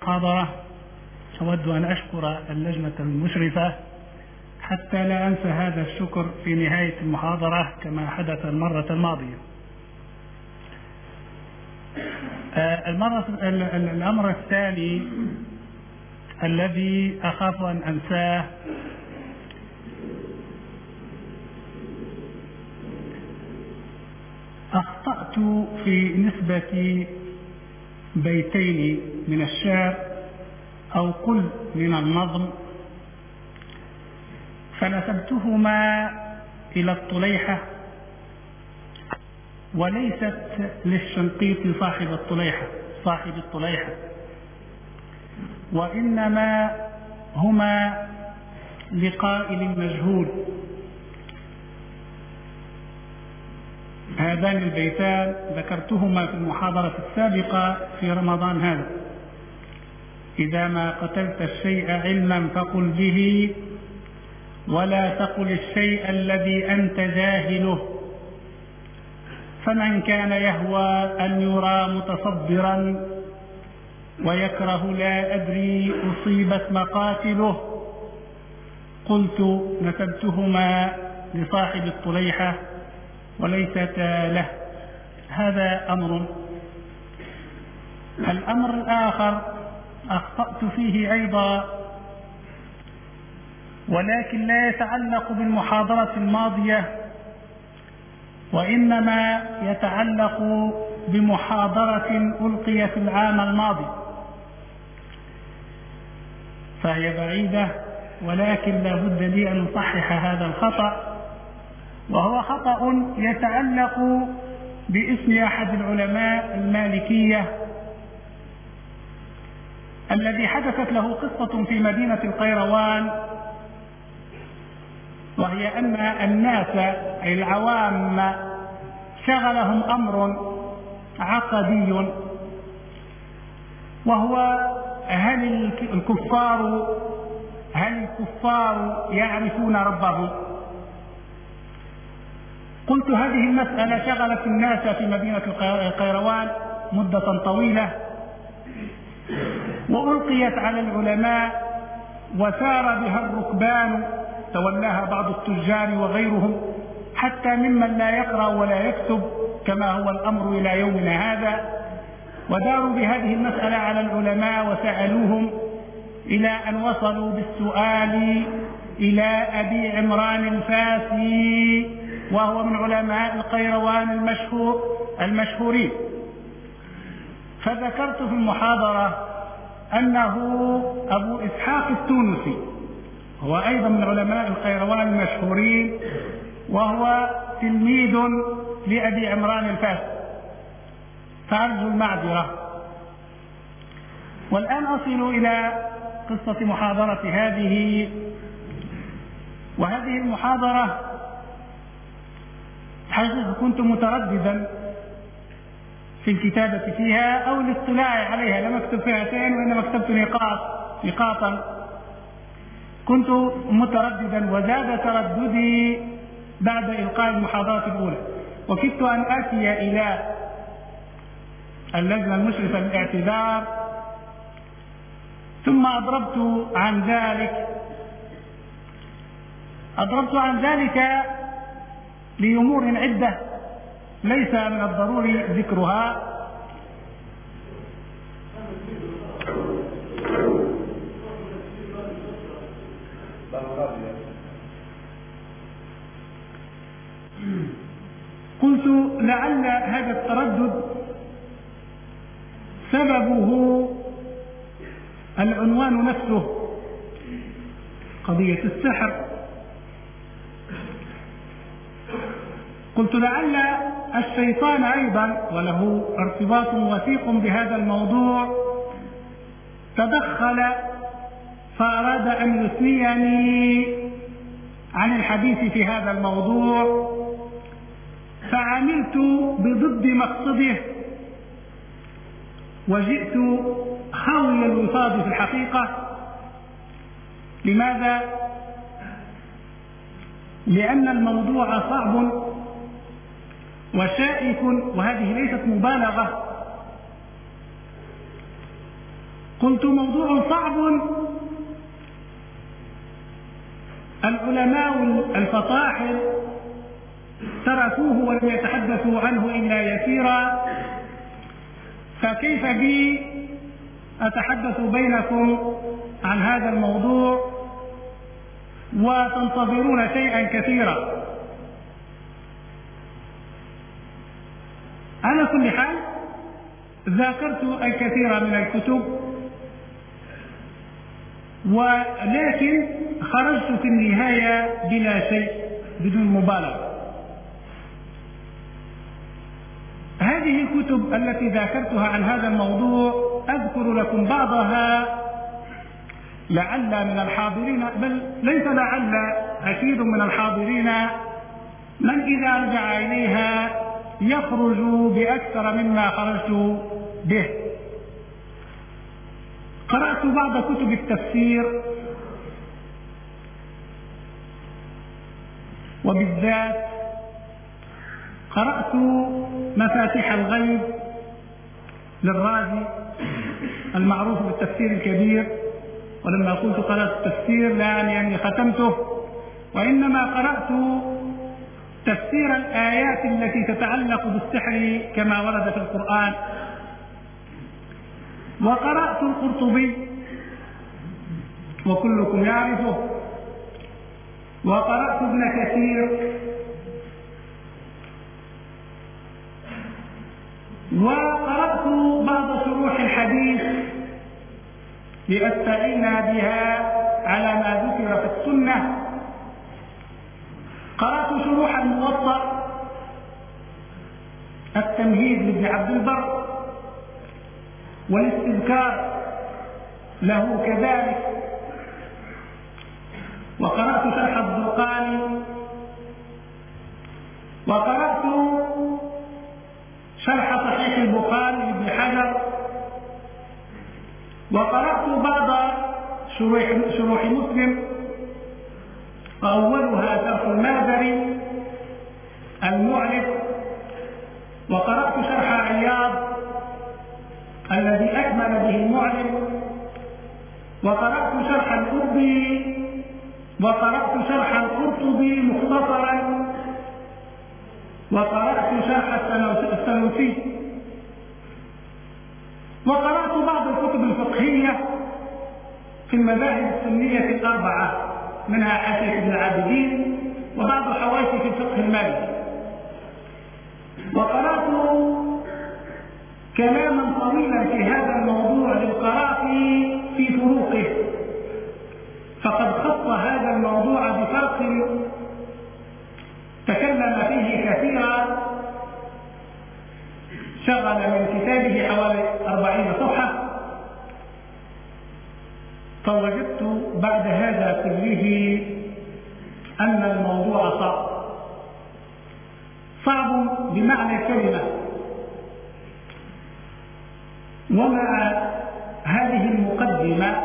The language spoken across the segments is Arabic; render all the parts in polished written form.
المحاضرة أود أن أشكر اللجنة المشرفة حتى لا أنسى هذا الشكر في نهاية المحاضرة كما حدث المرة الماضية. الأمر الثاني الذي أخاف أن أنساه أخطأت في نسبة بيتين من الشعر أو قل من النظم فنسبتهما إلى الطليحة وليست للشنقيطي صاحب الطليحة وإنما هما لقائل مجهول. هذان البيتان ذكرتهما في المحاضرة السابقة في رمضان هذا: إذا ما قتلت الشيء علما فقل به ولا تقل الشيء الذي أنت جاهله، فمن كان يهوى أن يرى متصبرا ويكره لا أدري أصيبت مقاتله. قلت نسبتهما لصاحب الطليحة وليستا له. هذا أمر. الأمر الآخر أخطأت فيه أيضا ولكن لا يتعلق بالمحاضرة الماضية وإنما يتعلق بمحاضرة ألقيت العام الماضي، فهي بعيدة ولكن لا بد لي أن أصحح هذا الخطأ، وهو خطأ يتعلق باسم أحد العلماء المالكية الذي حدثت له قصة في مدينة القيروان، وهي أن الناس أي العوام شغلهم أمر عقدي، وهو هل الكفار يعرفون ربهم؟ قلت هذه المسألة شغلت الناس في مدينة القيروان مدة طويلة وألقيت على العلماء وسار بها الركبان، تولاها بعض التجار وغيرهم حتى ممن لا يقرأ ولا يكتب كما هو الأمر إلى يومنا هذا، وداروا بهذه المسألة على العلماء وسألوهم إلى أن وصلوا بالسؤال إلى أبي عمران الفاسي وهو من علماء القيروان المشهورين. فذكرت في المحاضرة أنه أبو إسحاق التونسي، هو أيضا من علماء القيروان المشهورين وهو تلميذ لأبي عمران الفاسي، فأرجو المعذرة. والآن أصل إلى قصة محاضرة هذه. وهذه المحاضرة حقيقة كنت مترددا في الكتابة فيها أو الاطلاع عليها، لم أكتب فيها شيئا وإنما كتبت نقاطا. كنت مترددا وزاد ترددي بعد إلقاء المحاضرة الأولى، وكدت أن آتي إلى اللجنة المشرفة للاعتذار، ثم أضربت عن ذلك لأمور عدة ليس من الضروري ذكرها. قلت لعل هذا التردد سببه العنوان نفسه، قضية السحر. قلت لعل الشيطان أيضا وله ارتباط وثيق بهذا الموضوع تدخل فأراد أن يثنيني عن الحديث في هذا الموضوع، فعملت بضد مقصده وجئت خاوي الوفاض في الحقيقة. لماذا؟ لأن الموضوع صعب وشائك، وهذه ليست مبالغة، قلت موضوع صعب العلماء الفطاحل تركوه ولم يتحدثوا عنه إلا يسيرا، فكيف بي أتحدث بينكم عن هذا الموضوع وتنتظرون شيئا كثيرا؟ على كل حال ذاكرت الكثير من الكتب، ولكن خرجت في النهاية بلا شيء بدون مبالغة. هذه الكتب التي ذاكرتها عن هذا الموضوع أذكر لكم بعضها لعل من الحاضرين، بل ليس لعل، أكيد من الحاضرين من إذا رجع إليها يخرج بأكثر مما خرجت به. قرأت بعض كتب التفسير، وبالذات قرأت مفاتيح الغيب للرازي المعروف بالتفسير الكبير. ولما قلت قرأت التفسير لا يعني أني ختمته، وإنما قرأت تفسير الآيات التي تتعلق بالسحر كما ورد في القرآن، وقرأت القرطبي وكلكم يعرفه، وقرأت ابن كثير، وقرأت بعض شروح الحديث لأستعين بها على ما ذكر في السنة. قرأت شروح الموطأ، التمهيد لابن عبد البر، والاستذكار له كذلك، وقرأت شرح الزرقاني، وقرأت شرح صحيح البخاري لابن حجر، وقرأت بعض شروح مسلم، وأولها شرح المازري المعرف، وقرأت شرح عياض الذي أكمل به المعرف، وقرأت شرح القرطبي، وقرأت شرح القرطبي مختصرا، وقرأت شرح السنوسي، وقرأت بعض الكتب الفقهية في المذاهب السنية الأربعة، منها حاشية ابن العابدين وبعض حواشي في الفقه المالكي. وقرأت كلاما طويلا في هذا الموضوع للقرافي في فروقه، فقد خص هذا الموضوع بفرق تكلم فيه كثيرا، شغل من كتابه حوالي 40 صفحة. فوجدت بعد هذا كله أن الموضوع صعب بمعنى الكلمة. ومع هذه المقدمة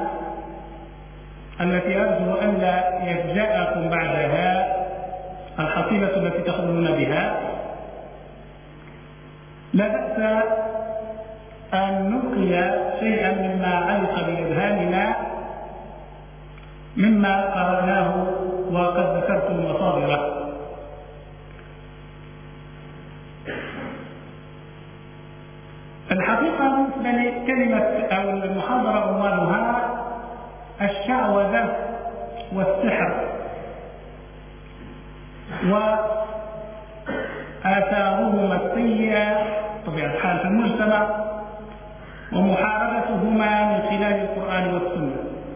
التي أرجو أن لا يفجأكم بعدها الحصيلة التي تخرجون بها، لا بأس أن نلقي شيئا مما علق بأذهاننا مما قرأناه وقد ذكرت مصادره. الحقيقة بالنسبة لكلمة أو المحاضرة عنوانها الشعوذة والسحر وآثارهما السيئة طبيعة الحال في المجتمع ومحاربتهما من خلال القرآن والسنة.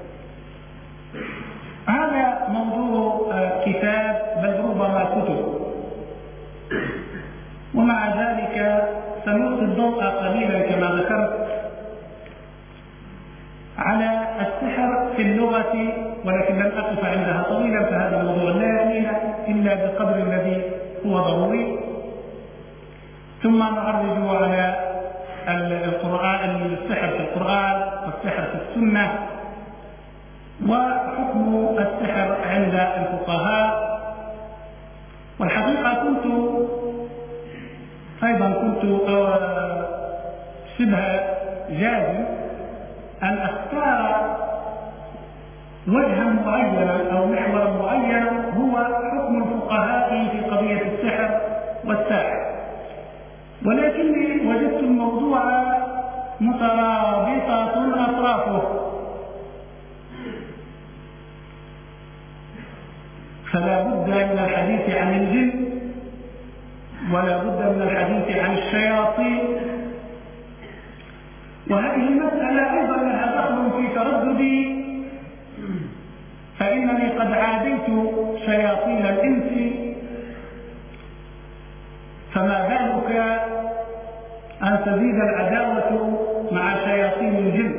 هذا موضوع كتاب بل ربما كتب، ومع ذلك سنلقي الضوء قليلا كما ذكرت على السحر في اللغة، ولكن لن أقف عندها طويلا، فهذا الموضوع لا يعنينا إلا بالقدر الذي هو ضروري. ثم نعرج على القرآن، السحر في القرآن والسحر في السنة، وحكم السحر عند الفقهاء. والحقيقة كنت شبه جازم أن أختار وجها معينا أو محورا معينا هو حكم الفقهاء في قضية السحر والساحر، ولكني وجدت الموضوع مترابطة أطرافه، فلا بد من الحديث عن الجن ولا بد من الحديث عن الشياطين، وهذه المسألة أيضا لها دخل في ترددي، فإنني قد عاديت شياطين الإنس، فما بالك أن تزيد العداوة مع شياطين الجن،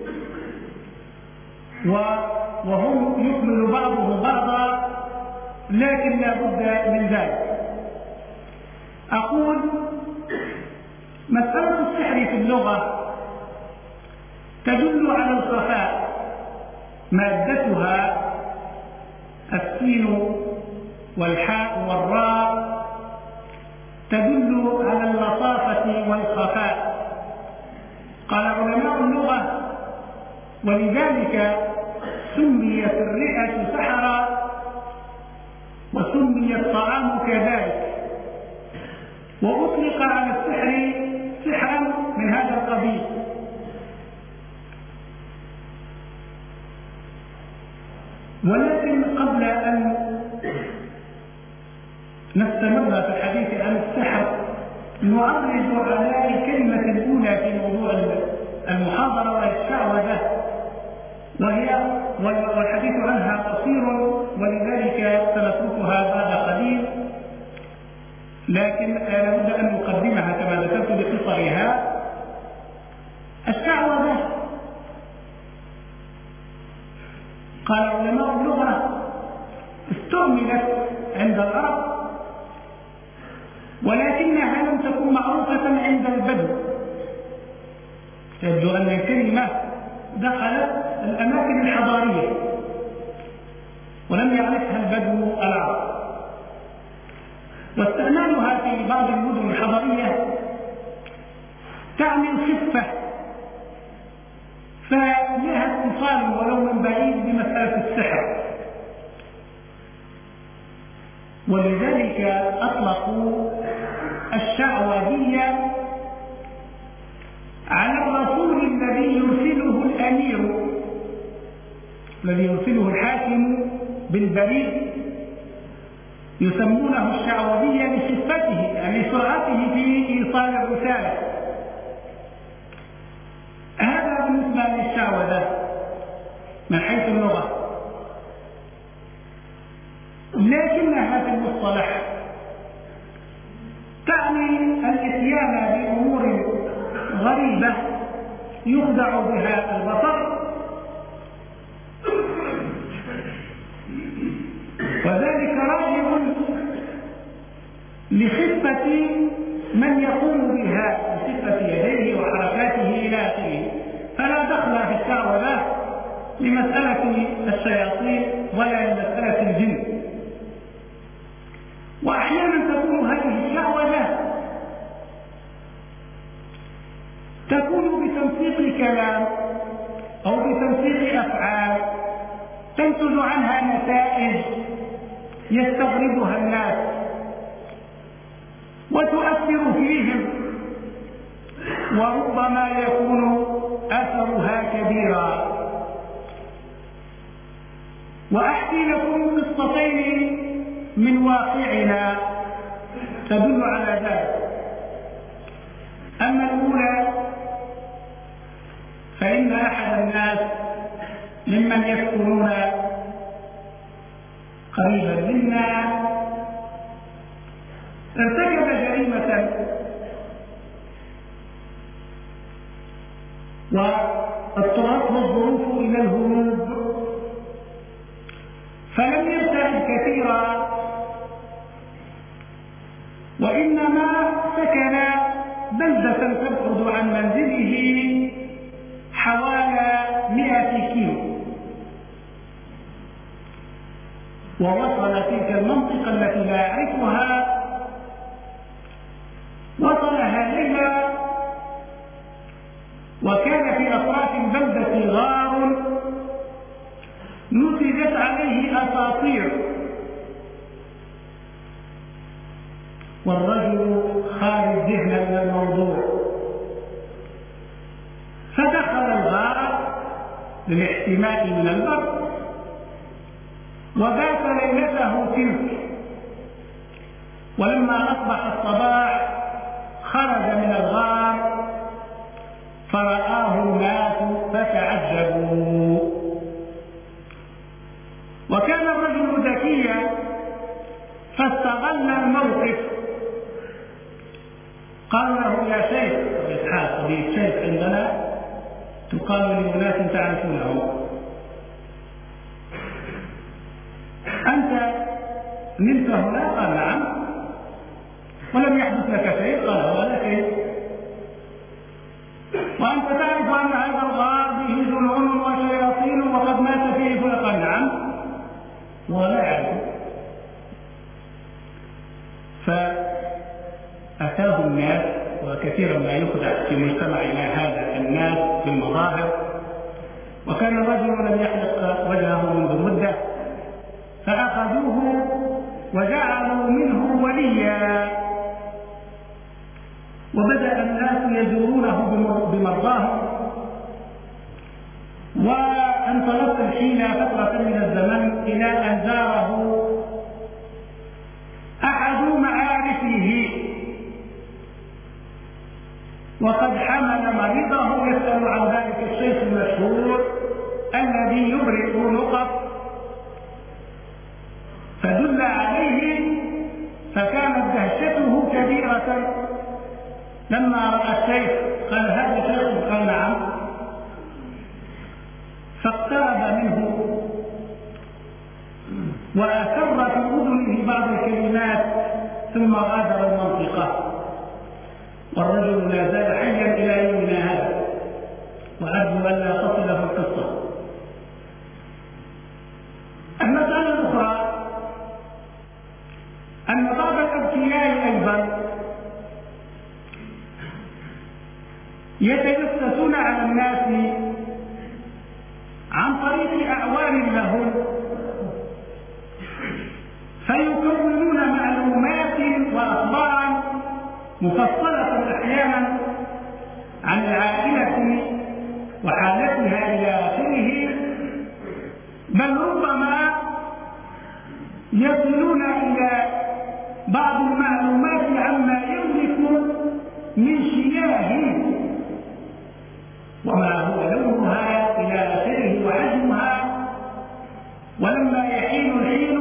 وهم يكمل بعضهم بعضا، لكن لا بد من ذلك. أقول مسألة السحر في اللغة تدل على الخفاء، مادتها السين والحاء والراء تدل على اللطافة والخفاء. قال علماء اللغة: ولذلك سميت الرئة سحرا وسمي الطعام كذلك، وأطلق على السحر سحرا من هذا القبيل. ولكن قبل أن نستمر في الحديث عن السحر نعرج على الكلمة الأولى في موضوع المحاضرة، وهي الشعوذة، والحديث عنها قصير ولذلك سنتركها بعد قليل، لكن لابد أن نقدمها كما ذكرت بقصرها. الشعوذة قال علماء اللغة استعملت عند العرب، ولكنها لم تكن معروفة عند البدو. يبدو أن الكلمة دخلت الأماكن الحضارية ولم يعرفها البدو العرب، واستعمالها في بعض المدن الحضارية تعني الخفة، فلها اتصال ولو من بعيد بمسألة السحر، ولذلك أطلقوا الشعوذية على الرسول الذي يرسله الأمير، الذي يرسله الحاكم بالبريد، يسمونه الشعوذية لخفته، يعني سرعته في إيصال الرسالة. هذا بالنسبة للشعوذة من حيث اللغة، لكنها في المصطلح تعني الإتيان بأمور غريبة يخدع بها البصر، وذلك راجع لخفة من يقوم بها، بخفة يديه وحركاته إلى آخره، فلا دخل في الشعوذة لمسألة الشياطين ولا لمسألة الجن. وأحيانا تكون هذه الشعوذة تكون بتنسيق كلام أو بتنسيق أفعال تنتج عنها نتائج يستغربها الناس وتؤثر فيهم، وربما يكون أثرها كبيرا. وأحكي لكم قصتين من واقعنا تدل على ذلك. أما الأولى فإن أحد الناس ممن يسكنون قريبا منا ارتكب جريمة، واضطرته الظروف إلى الهروب، فلم يبتعد كثيرا، وإنما سكن بلدة تبعد عن منزله حوالي 100 كيلو، ووصل تلك المنطقة التي لا يعرفها، وصلها ليلا، وكان في أطراف البلدة والرجل خارج ذهنه من الموضوع، فدخل الغار للاحتماء من البر وبات ليلته تلك. ولما أصبح الصباح خرج من الغار فرآه الناس فتعجبوا. وكان الرجل ذكيا فاستغل الموقف، قال له: يا شيخ إسحاق، هذه الشيخ عندنا تقال لأناس تعرفونه، أنت نمت هنا؟ قال: نعم. ولم يحدث لك شيء؟ قال: ولا شيء. وأنت تعرف أن هذا الغار به جنون وشياطين وقد مات فيه فلان؟ قال: نعم. ولا يعرف. فأتاه الناس، وكثيرا ما يخدع في مجتمعنا هذا الناس بالمظاهر، وكان الرجل لم يحلق وجهه منذ مدة، فأخذوه وجعلوا منه وليا، وبدأ الناس يزورونه بمرضاهم. وانطلق الحين فترة من الزمن إلى أن زاره أحد معارفه، وقد حمل مريضه يسأل عن ذلك الشيخ المشهور الذي يبرئ نقط، فدل عليه، فكانت دهشته كبيرة لما رأى الشيخ. قال: هذا شيخ؟ قال: نعم. فاقترب منه وأسر في أذنه بعض الكلمات ثم غادر المنطقة، والرجل لا زال حيا إلى يومنا هذا، وأرجو ألا تصله القصة. المسألة الأخرى أن بعض الأذكياء أيضا يتجسسون على الناس عن طريق أعوان لهم، فيكونون معلومات وأخبارا مفصلة أحيانا عن العائلة وحالتها إلى آخره، بل ربما يصلون إلى بعض المعلومات عما يملك من شياه وما هو لونها إلى آخره وحجمها. ولما يحين الحين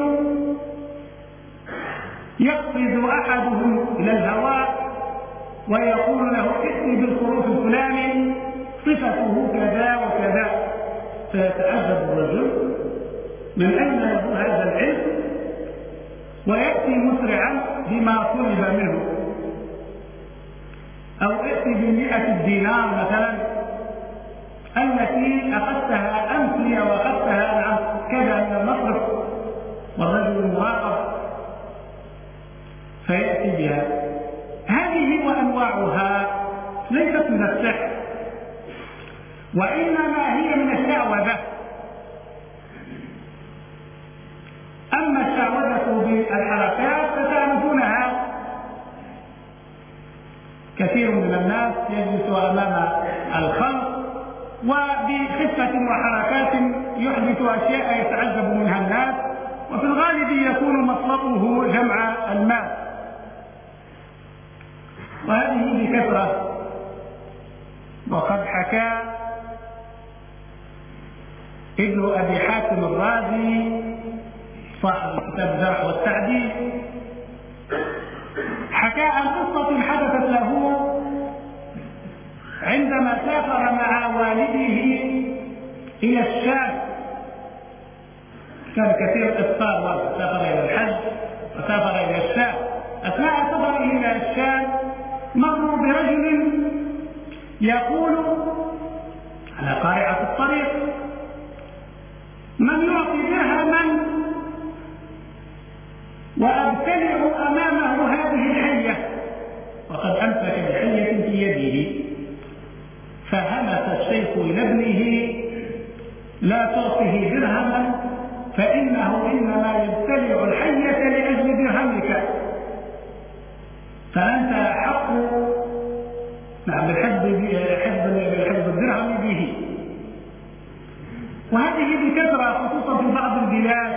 يقفز أحدهم إلى الهواء ويقول له: ائت بالخروف الفلاني صفته كذا وكذا، فيتعجب الرجل من أين له هذا العلم، ويأتي مسرعا بما طلب منه، أو ائت ب100 دينار مثلا التي أخذتها أمس وأخذتها عن كذا من المصرف، والرجل مراقب فيأتي بها. هذه وأنواعها ليست من السحر، وإنما هي من الشعوذة. أما الشعوذة بالحركات فتعرفونها، كثير من الناس يجلس أمام الخلق وبخفة وحركات يحدث أشياء يتعجب منها الناس، وفي الغالب يكون مطلبه جمع المال، وهذه بكثرة. وقد حكى ابن أبي حاتم الرازي صاحب كتاب الجرح والتعديل، حكى عن قصة حدثت له عندما سافر مع والده إلى الشام. كان كثير الإفطار، سافر إلى الحج وسافر إلى الشام. أثناء سفره إلى الشام مروا برجل يقول على قارعة الطريق: من يعطي درهما وأبتلع أمامه هذه الحية، وقد أمسك بحية في يده. فهمس الشيخ إلى ابنه: لا تعطه درهما، فإنه إنما يبتلع الحية لأجل درهمك. فأنت حق بالحفظ الدرهم به. وهذه بكثرة خصوصا في بعض البلاد.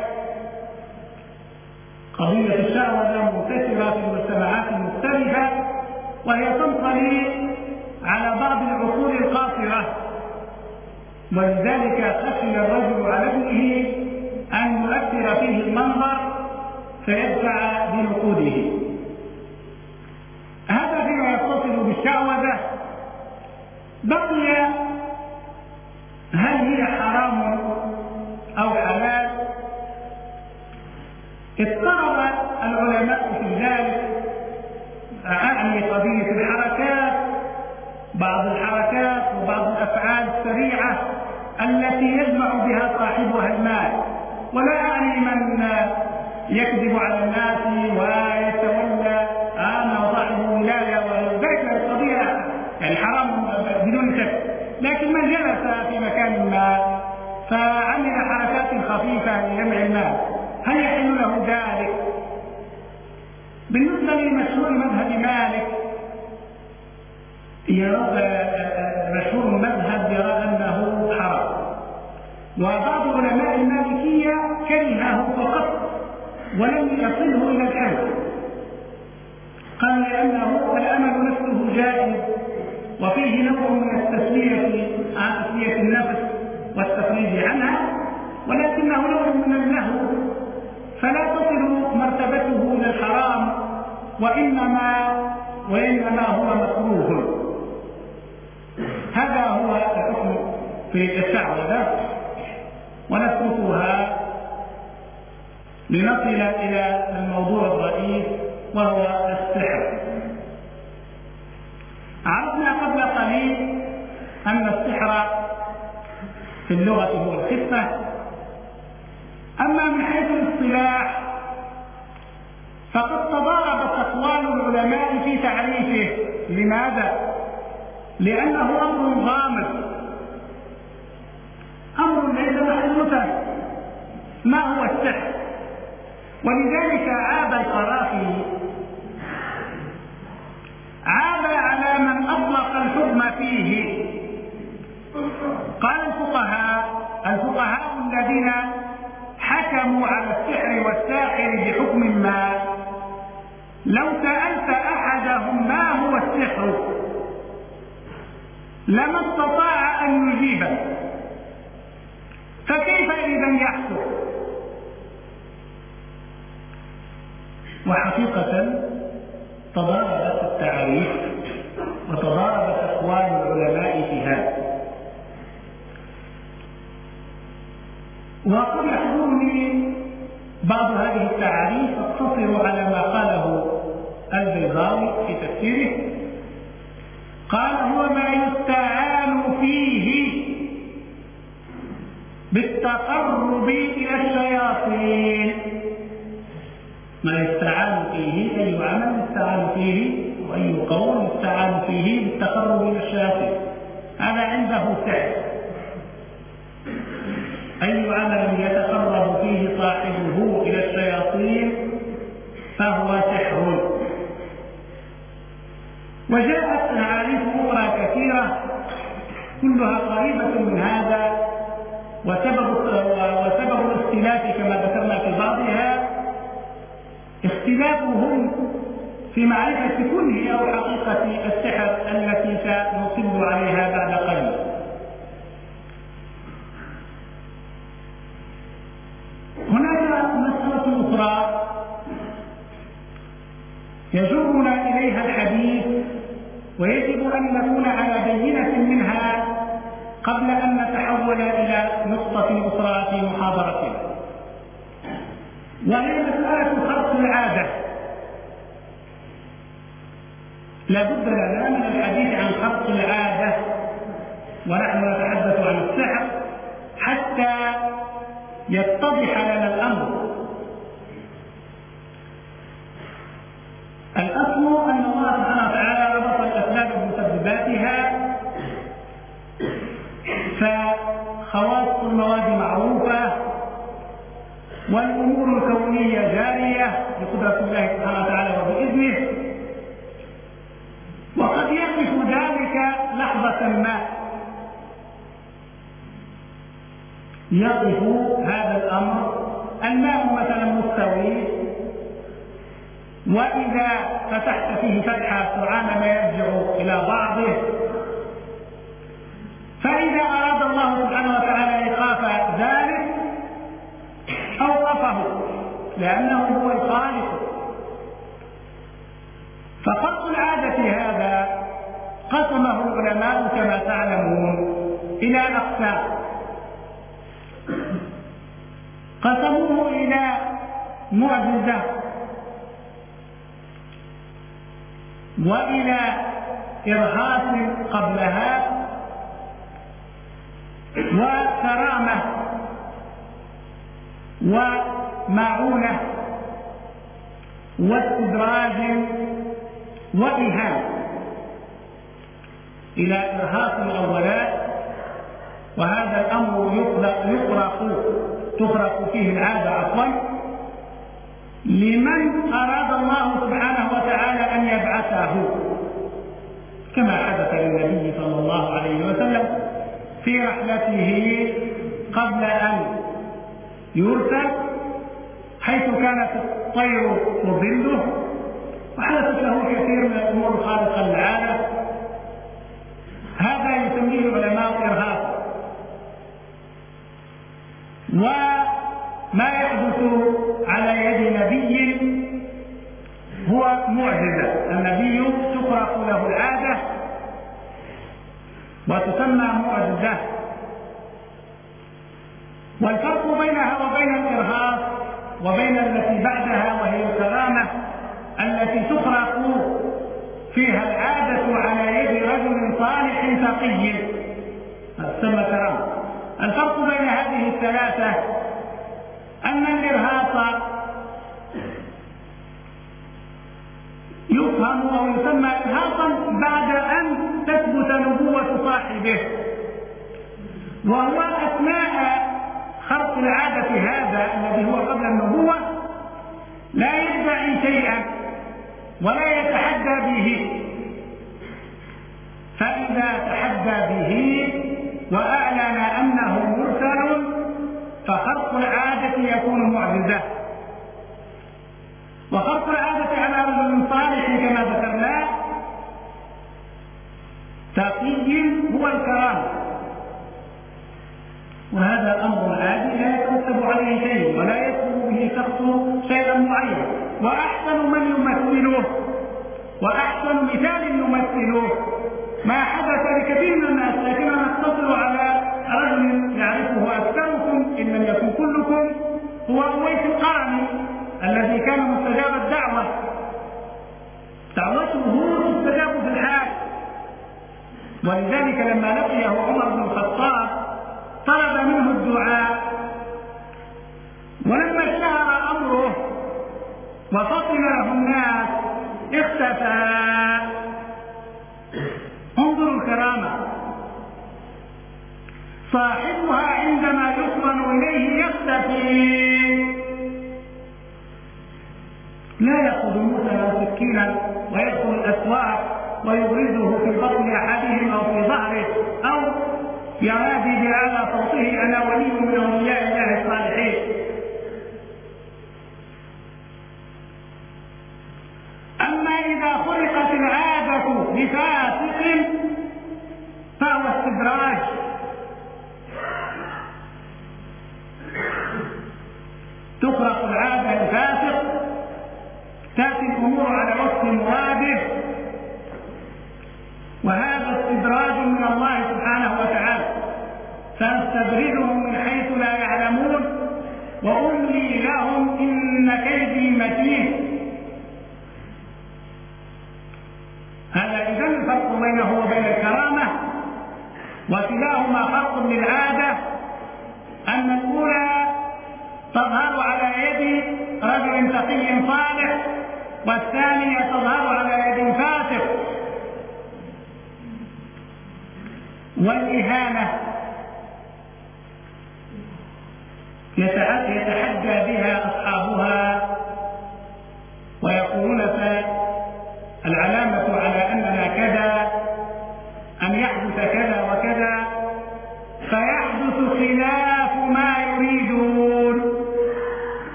قضية الشعوذة منتشرة في المجتمعات المختلفة، وهي تنطلي على بعض العقول القاصرة، ولذلك خشي الرجل على ابنه أن يؤثر فيه المنظر فيدفع بنقوده. هذا فيما يتصل بالشعوذة. بقي هل هي حرام أو حلال؟ اضطرب العلماء في ذلك، أعني قضية الحركات، بعض الحركات وبعض الأفعال السريعة التي يجمع بها صاحبها المال، ولا أعني من يكذب على الناس ويتولى أنا صاحب ولاية وذلك القضية يعني حرام بدون شك. لكن من جلس في مكان ما فعمل حركات خفيفة لجمع المال هل يحل له ذلك؟ بالنسبة لمشهور مذهب مالك، مشهور المذهب يرى أنه حرام، وبعض علماء المالكية كرهه فقط ولم يصله إلى الحل. قال لأنه الأمل نفسه جائز وفيه نوع من التسلية عن تسلية النفس والتفريج عنها، ولكنه نوع من اللهو فلا تصل مرتبته إلى الحرام، وإنما هو مكروه. هذا هو الحكم في الشعوذة، ونتركها لنصل إلى الموضوع الرئيس وهو السحر. عرفنا قبل قليل أن السحر في اللغة هو الخفة، أما من حيث الاصطلاح فقد تضاربت أقوال العلماء في تعريفه. لماذا؟ لأنه أمر غامض، أمر ليس محدودا. ما هو السحر؟ ولذلك عاب القرافي عاب على من أطلق الحكم فيه. قال الفقهاء الذين حكموا على السحر والساحر بحكم ما، لو سألت أحدهم ما هو السحر لما استطاع أن يجيب، فكيف إذا يحكم؟ وحقيقة تضاربت التعاريف وتضاربت أقوال العلماء في هذا. وقد يحضرني بعض هذه التعاريف اقتصر على ما قاله البيضاوي في تفسيره. قال هو ما يستعان فيه بالتقرب إلى الشياطين. ما يستعان فيه أي عمل يستعان فيه وأي قول يستعان فيه بالتقرب إلى الشياطين، هذا عنده سحر. أي عمل يتقرب فيه صاحبه إلى الشياطين فهو سحر. وجاءت تعاريف أخرى كثيرة كلها قريبة من هذا، وسبب الاختلاف كما ذكرنا في بعضها اختلافهم في معرفة كنه أو حقيقة السحر التي سنصل عليها بعد قليل. هناك مسألة أخرى يجرنا إليها الحديث ويجب أن نكون على بينة منها قبل أن نتحول إلى نقطة أخرى في محاضرتنا، وهي مسألة خرق العادة. لا بد لنا من الحديث عن خرق العادة ونحن نتحدث عن السحر حتى يتضح لنا الأمر. الأصل أن الله سبحانه وتعالى ربط الأسباب بمسبباتها، فخواص المواد معروفة والأمور الكونية جارية بقدرة الله سبحانه وتعالى وبإذنه، لحظة ما يقف هذا الأمر، الماء مثلا مستوي، وإذا فتحت فيه فتحة سرعان ما يرجع إلى بعضه، فإذا أراد الله سبحانه وتعالى إيقاف ذلك أوقفه، لأنه هو الخالق. فخرق العادة هذا قسمه العلماء كما تعلمون إلى أقسام، قسموه إلى معجزة وإلى إرهاص قبلها وكرامة ومعونة واستدراج وإهانة. إلى إرهاص الأولاد، وهذا الأمر تخرق فيه العادة عفوا لمن أراد الله سبحانه وتعالى أن يبعثه، كما حدث للنبي صلى الله عليه وسلم في رحلته قبل أن يرسل، حيث كانت الطير تظله، وحدثت له كثير من الأمور الخارقة للعادة. هذا يسميه العلماء إرهاصا. وما يحدث على يد نبي هو معجزة، النبي تخرق له العادة وتسمى معجزة. والفرق بينها وبين الإرهاص وبين التي بعدها وهي الكرامة التي تخرق فيها العادة على يد رجل صالح تقي، تسمى كرامة. الفرق بين هذه الثلاثة أن الإرهاص يفهم أو يسمى إرهاصا بعد أن تثبت نبوة صاحبه، وهو أثناء خرق العادة هذا الذي هو قبل النبوة لا يدعي شيئا ولا يتحدى به، فإذا تحدى به وأعلن أنه مرسل فخرق العادة يكون معجزة. وخرق العادة على رجل صالح كما ذكرنا تقي هو الكرامة، وهذا أمر عادي لا يترتب عليه شيء ولا يطلب به شخص شيئا معين. وأحسن من يمثله وأحسن مثال يمثله ما حدث لكثير من الناس، لكننا نقتصر على رجل يعرفه أكثركم إن لم يكن كلكم، هو أويس القرني الذي كان مستجاب الدعوة، دعوته تستجاب في الحال. ولذلك لما لقيه عمر بن الخطاب طلب منه الدعاء، ولما اشتهر أمره وفطن له الناس اختفى. انظروا الكرامة، صاحبها عندما يفطن إليه يختفي، لا يأخذ موسى أو سكينا ويدخل الأسواق ويبرزه في بطن أحدهم أو في ظهره أو ينادي بأعلى صوته أنا ولي من أولياء الله الصالحين. أما إذا خلقت العادة لفاسق فهو استدراج، تخرق العادة لفاسق، تأتي الأمور على وفق مراده، وهذا استدراج من الله سبحانه وتعالى. سنستدرجهم من حيث لا يعلمون وأملي لهم إن كيدي متين. هذا إذن الفرق بينه وبين الكرامة، وكلاهما خرق للعادة، أن الأولى تظهر على يد رجل تقي صالح، والثانية تظهر على يد فاسق. والإهانة يتحدى بها أصحابها ويقولون العلامة على أننا كذا أن يحدث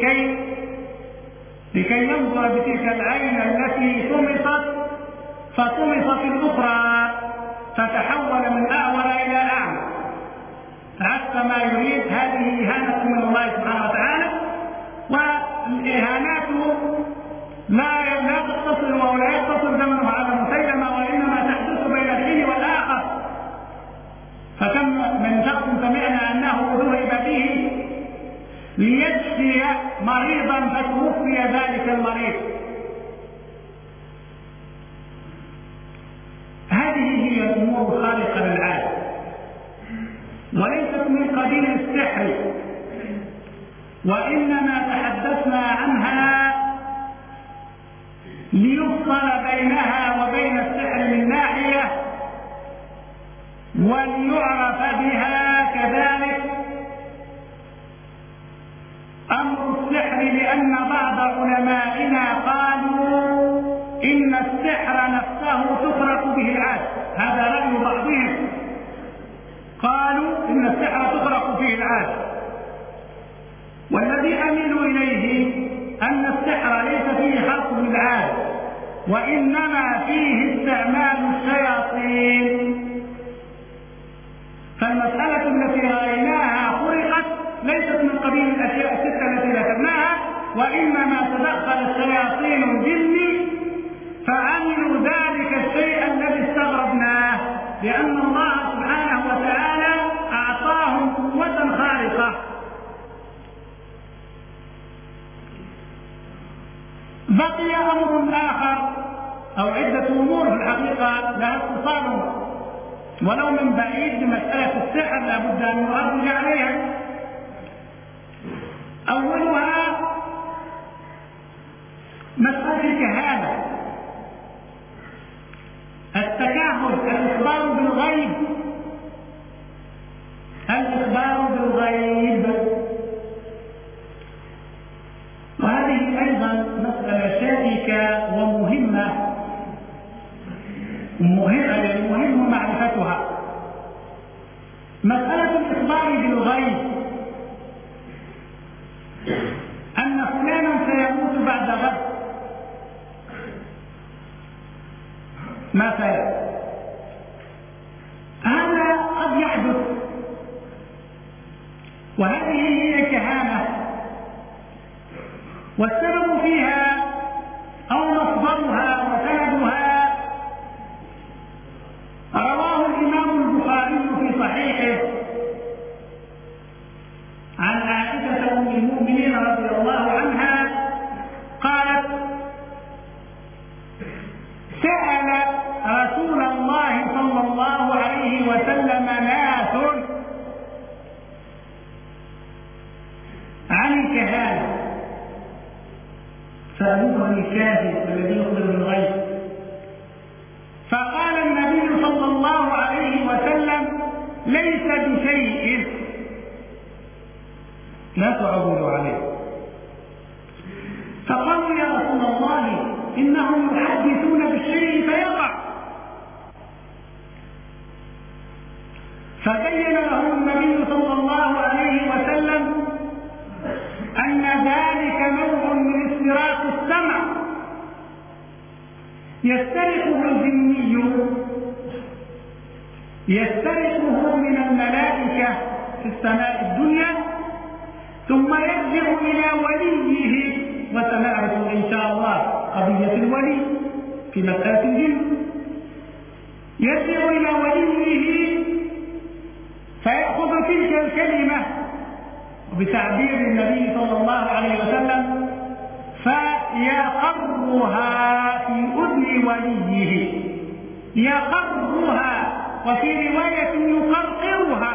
لكي ينظر بتلك العين التي طمست فطمست الأخرى فتحول من أعور إلى أعمى عكس ما يريد. هذه إهانة من الله سبحانه وتعالى، والإهانات لا تقتصر ولا يقتصر زمنها على مسيلمة، وإنما تحدث بين الحين والآخر. فكم من شخص سمعنا أنه ذهب به ليشفي مريضا فتوفي ذلك المريض. هذه هي الأمور الخارقة للعادة، وليست من قبيل السحر، وإنما تحدثنا عنها ليفصل بينها وبين السحر من ناحية، وليعرف بها كذلك أمر السحر، لأن بعض علمائنا قالوا إن السحر نفسه تخرق به العادة. هذا رأي بعضهم، قالوا إن السحر تخرق فيه العادة، والذي أميل إليه أن السحر ليس فيه خرق للعادة، وإنما فيه استعمال الشياطين. فالمسألة التي رأيناها خرقت ليست من قبيل الأشياء الستة التي ذكرناها، وإنما تدخل الشياطين الجن فعملوا ذلك الشيء الذي استغربناه، لأن الله سبحانه وتعالى أعطاهم قوة خارقة. بقي أمر آخر أو عدة أمور في الحقيقة لها اتصال ولو من بعيد بمسألة السحر لابد أن نرجع عليها. أولها مسألة الكهانة، التكهن، الإخبار بالغيب، الإخبار بالغيب. وهذه أيضا مسألة شائكة ومهمة، مهم معرفتها. مسألة الإخبار بالغيب أن فلانا سيموت بعد غد مثلا، هذا قد يحدث، وهذه هي الكهانة، والسبب فيها أو مصدرها وسندها رواه الإمام البخاري في صحيحه عن عائشة أم المؤمنين رضي الله عنها قالت: سأل رسول الله صلى الله عليه وسلم ناس عن الكهانة، سألوه عن الكاهن الذي يخبر بالغيب، فقال النبي صلى الله عليه وسلم: ليس بشيء، لا تعولوا عليه. فقالوا: يا رسول الله إنهم يحدثون بالشيء فيقع. فبين لهم النبي صلى الله عليه وسلم أن ذلك نوع من استراق السمع يسترقه الجني، يسترقه من الملائكة في السماء الدنيا، ثم يرجع إلى وليه، وسنعرف إن شاء الله قضية الولي في مسألة الجن. يرجع إلى وليه فيأخذ تلك الكلمة بتعبير النبي صلى الله عليه وسلم فيقرها في أذن وليه، يقرها، وفي رواية يقرقرها.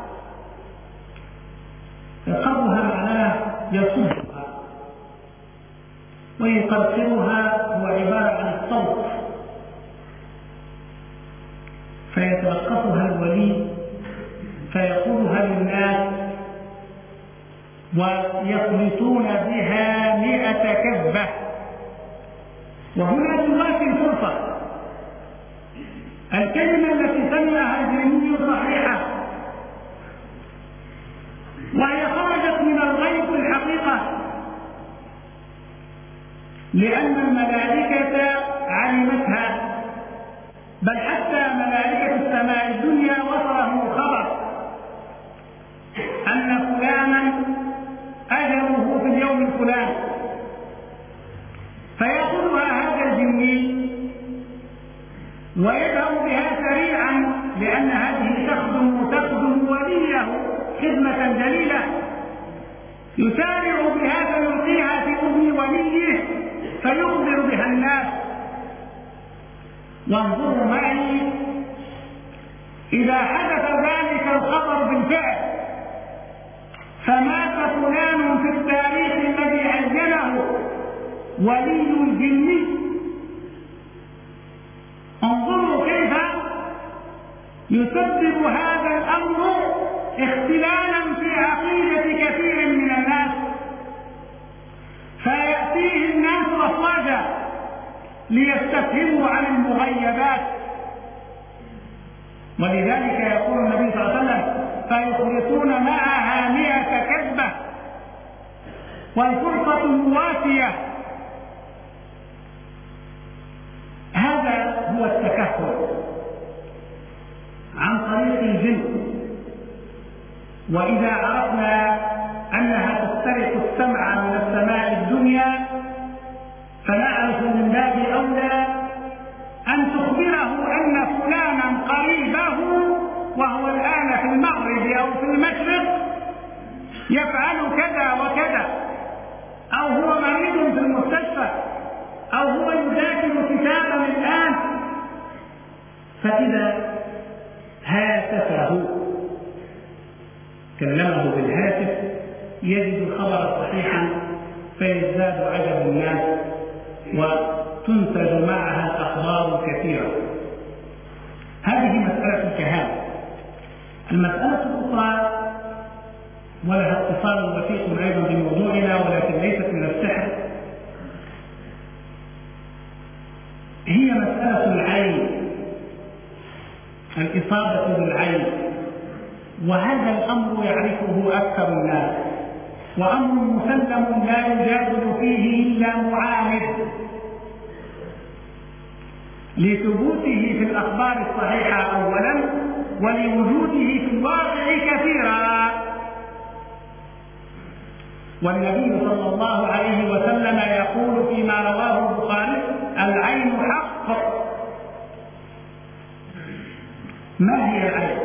يقرها معناه يصبها، ويقرقرها هو عبارة عن الصوت، فيتلقفها الولي فيقولها للناس ويخلطون بها 100 كذبة. وهنا توافي الفرصة، الكلمة التي سمعها الجني صحيحة، وهي خرجت من الغيب في الحقيقة، لأن الملائكة علمتها، بل حتى ملائكة السماء الدنيا وصلهم الخبر أن فلانا أجله في اليوم الفلاني، فيأخذها هذا الجني ويذهب بها سريعا، لأن هذه تخدم وليه خدمة جليلة، يسارع بها فيلقيها في أذن وليه فيخبر بها الناس. وانظروا معي، إذا حدث ذلك الخبر بالفعل فمات فلان في التاريخ الذي عينه ولي الجن، انظروا كيف يسبب هذا الأمر اختلالا في عقيدة كثير من الناس، فيأتيه الناس أفواجا ليستفهموا عن المغيبات. ولذلك يقول النبي صلى الله عليه وسلم: فيخلطون معها 100 كذبة والفرقة مواسية. هذا هو التكهن عن طريق الجن. وإذا عرفنا أنها تسترق السمع من السماء الدنيا فنعرف من باب أولى أن تخبره أن فلانا قريبه وهو الآن في المغرب أو في المشرق يفعل كذا وكذا، أو هو مريض في المستشفى، أو هو يذاكر كتابا الآن. فإذا هاتفه كلمه بالهاتف يجد الخبر صحيحا فيزداد عجب الناس وتنتج معها الأخبار كثيرة. هذه مسألة الكهانة. المسألة الأخرى ولها اتصال وثيق أيضا بموضوعنا ولكن ليست من السحر، هي مسألة العين، الإصابة بالعين. وهذا الأمر يعرفه أكثر الناس، وأمر مسلم لا يجادل فيه إلا معاند لثبوته في الأخبار الصحيحة أولا، ولوجوده في الواقع كثيرا. والنبي صلى الله عليه وسلم يقول فيما رواه البخاري: العين حق. ما هي العين؟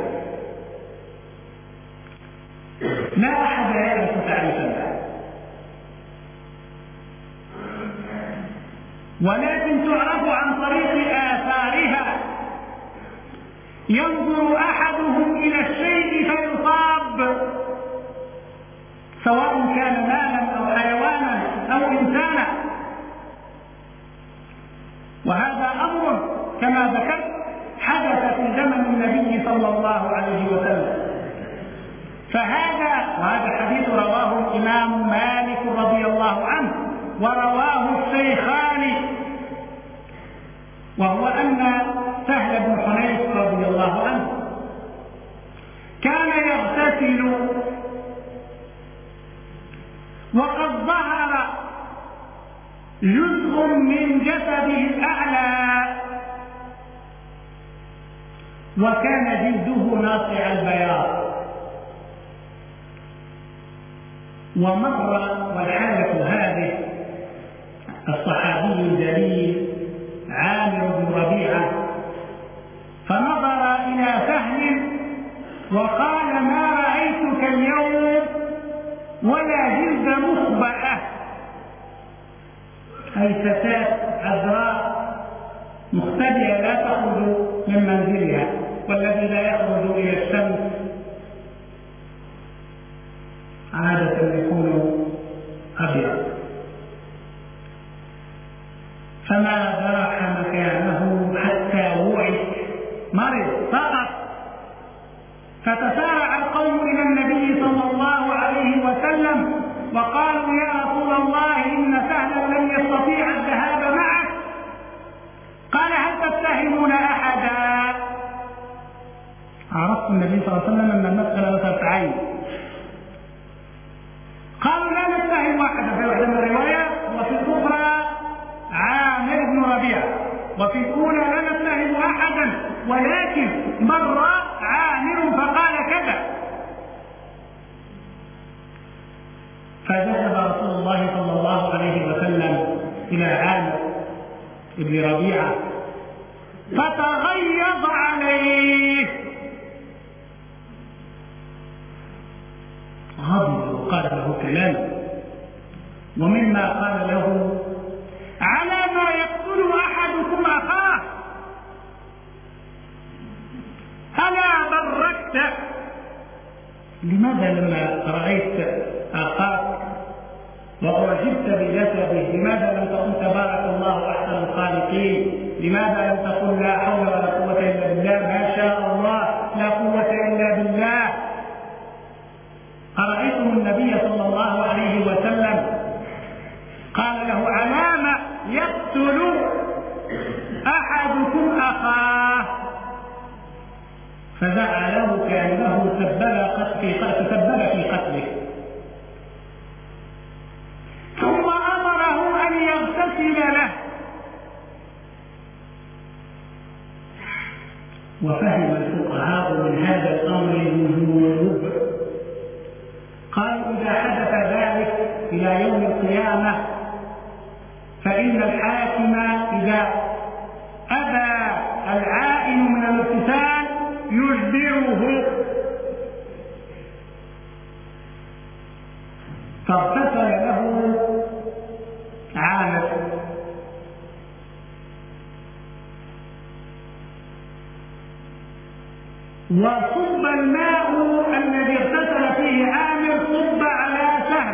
لا أحد يعرف تعريفها، ولكن تعرف عن طريق آثارها. ينظر أحدهم إلى الشيء فيصاب، سواء كان مالا أو حيوانا أو إنسانا. وهذا أمر كما ذكرت حدث في زمن النبي صلى الله عليه وسلم. وهذا حديث رواه الإمام مالك رضي الله عنه ورواه الشيخان، وهو أن سهل بن حنيف رضي الله عنه كان يغتسل وقد ظهر جزء من جسده الأعلى وكان جلده ناصع البياض، ومر والحالة هذه الصحابي الجليل عامر بن ربيعة فنظر إلى سهل وقال: ما رأيتك اليوم ولا جلد مخبأة، أي فتاة عذراء مختبئة لا تخرج من منزلها، والذي لا يخرج إلى الشمس عادة يكون أبيض. فما برح مكانه حتى وعي، مرض فقط. فتسارع القوم إلى النبي صلى الله عليه وسلم وقالوا: يا رسول الله، إن سهلا لم يستطيع الذهاب معك. قال: هل تتهمون أحدا؟ عرفت النبي صلى الله عليه وسلم أن المسألة مسألة عين. قالوا: لا نتهم أحدا، في واحدة من الروايات، وفي الأخرى وفي الأولى لا نتهم أحدا، ولكن مر عامر فقال كذا. فذهب رسول الله صلى الله عليه وسلم إلى عامر بن ربيعة فتغيظ عليه، غضب وقال له كلام، ومما قال له: على ما يقتل أحدكم أخاه، ألا بركت؟ لماذا لما رأيت أخاك وأعجبت بجسده لماذا لم تقل تبارك الله أحسن الخالقين؟ لماذا لم تقل لا حول ولا قوة إلا بالله، ما شاء الله لا قوة إلا بالله؟ أرأيتم النبي صلى الله عليه وسلم قال له: علام يقتل أحدكم أخاه، فزعله كأنه تسبب في قتله، ثم أمره أن يغتسل له. وفهم الفقهاء من هذا الأمر الوجوب، قالوا: إذا حدث ذلك إلى يوم القيامة فإن الحاكم إذا أبى العائن من الاغتسال يجبره. فاغتسل له عامر، وصب الماء الذي اغتسل فيه عامر صب على سهل،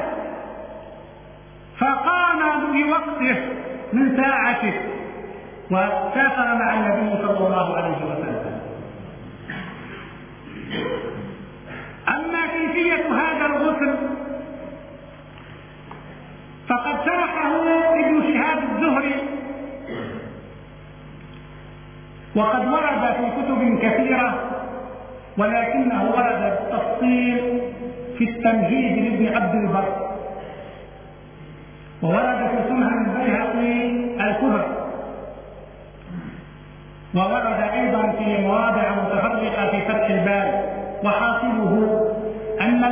فقام بوقته من ساعته وسافر مع النبي صلى الله عليه وسلم. أما كيفية هذا الغسل فقد شرحه ابن شهاب الزهري، وقد ورد في كتب كثيرة، ولكنه ورد بالتفصيل في التمهيد لابن عبد البر، وورد في سنن البيهقي الكبرى، وورد أيضا في مواضع متفرقة في فتح الباب. وحاصله أن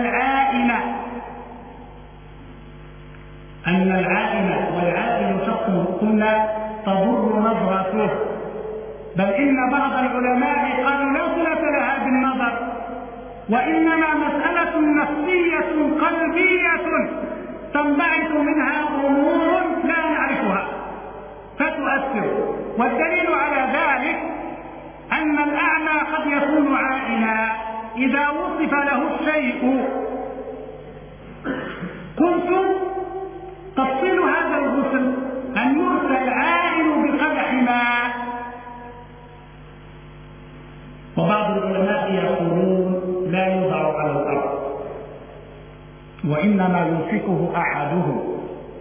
العائن والعائن شخص قلنا تضر نظرته، بل إن بعض العلماء قالوا لا صلة لها بالنظر، وإنما مسألة نفسية قلبية تنبعث منها أمور لا نعرفها فتؤثر. والدليل على ذلك أن الأعمى قد يكون عائنا إذا وصف له الشيء. قلت تفصيل هذا الغسل أن يرسل عائن بقدح ماء، وبعض العلماء يقولون لا يوضع على الأرض، وإنما يمسكه أحدهم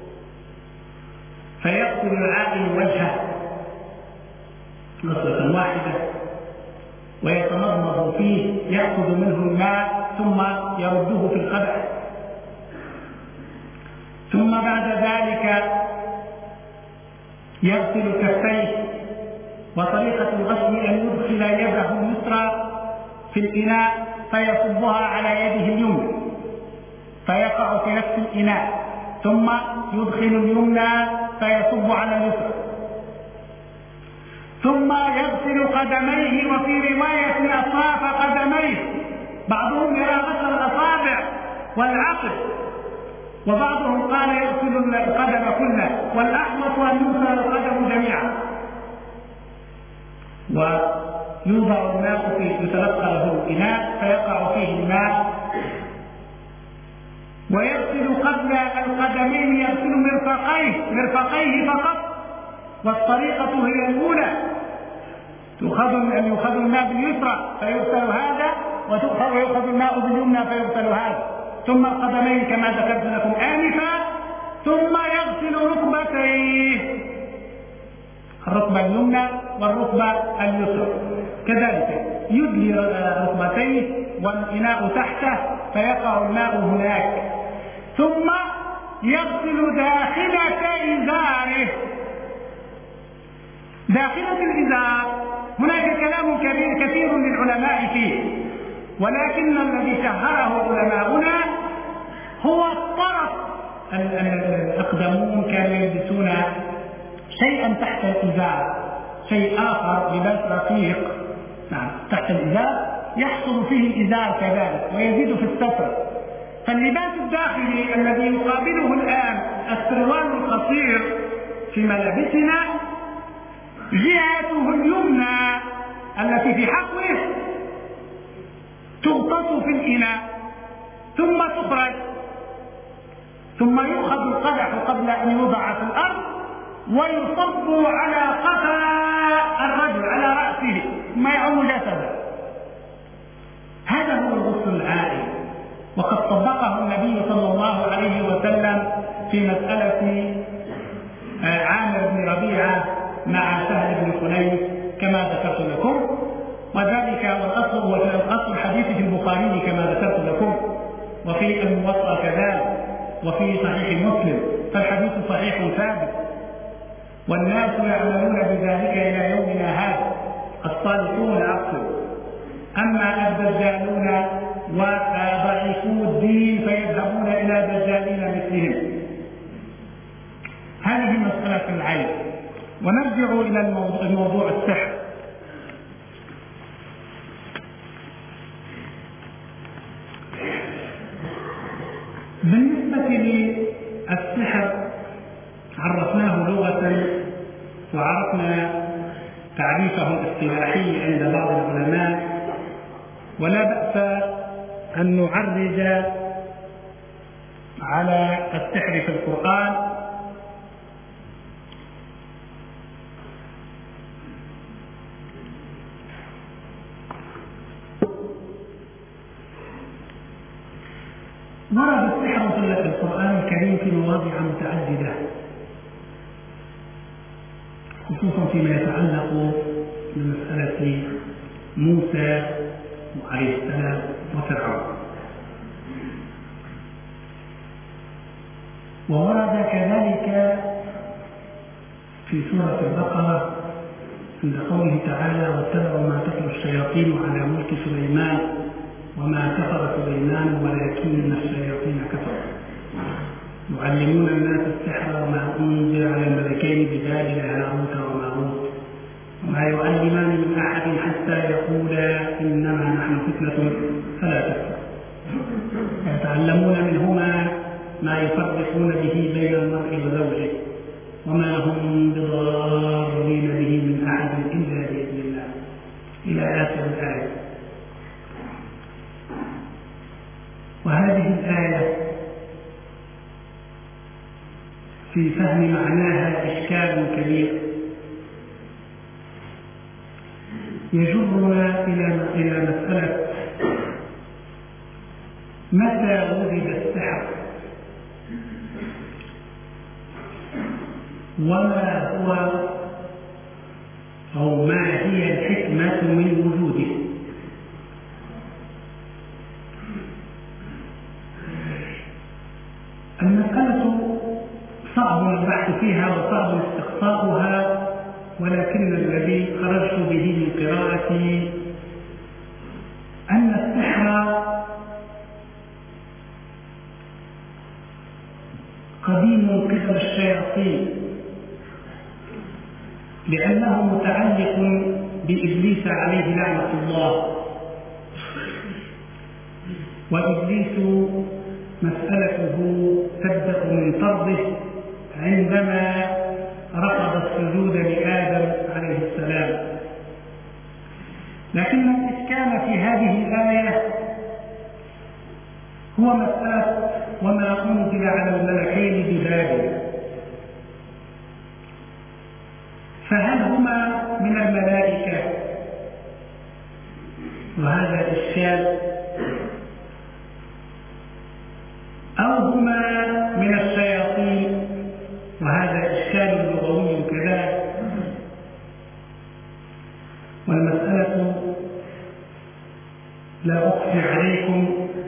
فيغسل العائن وجهه غسلة واحدة ويتمضمض فيه، يأخذ منه الماء ثم يرده في القدح، ثم بعد ذلك يغسل كفيه. وطريقة الغسل أن يدخل يده اليسرى في الإناء فيصبها على يده اليمنى فيقع في نفس الإناء، ثم يدخل اليمنى فيصب على اليسرى، ثم يغسل قدميه، وفي رواية أطراف قدميه. بعضهم يرى غسل الأصابع والعقل، وبعضهم قال يغسل القدم كله، والأحوط أن يغسل القدم جميعا. ويوضع الماء يتلقى له الإناء فيقع فيه الماء، ويغسل قبل القدمين يغسل مرفقيه فقط. والطريقة هي الأولى، يؤخذ الماء باليسرى فيغسل هذا، ويؤخذ الماء باليمنى فيغسل هذا، ثم القدمين كما ذكرت لكم آنفا، ثم يغسل ركبتيه، الركبة اليمنى والركبة اليسرى كذلك، يدلي ركبتيه والإناء تحته فيقع الماء هناك، ثم يغسل داخلة إزاره، داخلة الإزار هناك كلام كثير للعلماء فيه، ولكن الذي شهره علماؤنا هو الطرف. الأقدمون كانوا يلبسون شيئا تحت الإزار، شيء آخر لباس رقيق تحت الإزار يحصل فيه الإزار كذلك ويزيد في الستر. فاللباس الداخلي الذي يقابله الآن السروال القصير في ملابسنا جهته اليمنى التي في حقوه تغطس في الإناء ثم تخرج، ثم يؤخذ القدح قبل أن يوضع في الأرض ويصب على قفا الرجل على رأسه ثم يعم جسده. هذا هو الغسل العائم، وقد طبقه النبي صلى الله عليه وسلم في مسألة عامر بن ربيعة مع سهل بن حنيف كما ذكرت لكم، وذلك والأصل الحديث في البخاري كما ذكرت لكم، وفي الموطأ كذلك، وفي صحيح مسلم، فالحديث صحيح ثابت، والناس يعملون بذلك إلى يومنا هذا، الصالحون أقصد. أما الدجالون وضعيفو الدين فيذهبون إلى دجالين مثلهم. هذه مسألة العين. ونرجع إلى الموضوع السحر. بالنسبة للسحر عرفناه لغة وعرفنا تعريفه الاصطلاحي عند بعض العلماء، ولا بأس أن نعرج على السحر في القرآن. ورد السحر في القرآن الكريم في مواضع متعددة، خصوصا فيما يتعلق بمسألة موسى عليه السلام وفرعون. وورد كذلك في سورة البقرة عند قوله تعالى: واتبعوا ما تتلو الشياطين على ملك سليمان وما كفر سليمان ولكن الشياطين كفروا يعلمون الناس السحر وما أنزل على الملكين ببابل هاروت وماروت وما يعلمان من أحد حتى يقولا إنما نحن فتنة فلا تكفر يتعلمون منهما ما يفرقون به بين المرء وزوجه وما هم بضارين به من أحد إلا بإذن الله إلى آخر الآية. وهذه الآية في فهم معناها إشكال كبير يجرنا إلى مسألة متى وجد السحر وما هو أو ما هي الحكمة من وجوده. المسألة صعب البحث فيها وصعب استقصاؤها، ولكن الذي خرجت به من قراءتي أن السحر قديم قبل الشياطين لأنه متعلق بإبليس عليه لعنة الله، وإبليس مسألته تبدأ من طرده عندما رفض السجود لآدم عليه السلام. لكن الإشكال في هذه الآية هو مسألة وما أنزل على الملكين ببابل، فهل هما من الملائكة؟ وهذا إشكال، أو هما من الشياطين؟ وهذا إشكال لغوي كذلك. والمسألة لا أخفي عليكم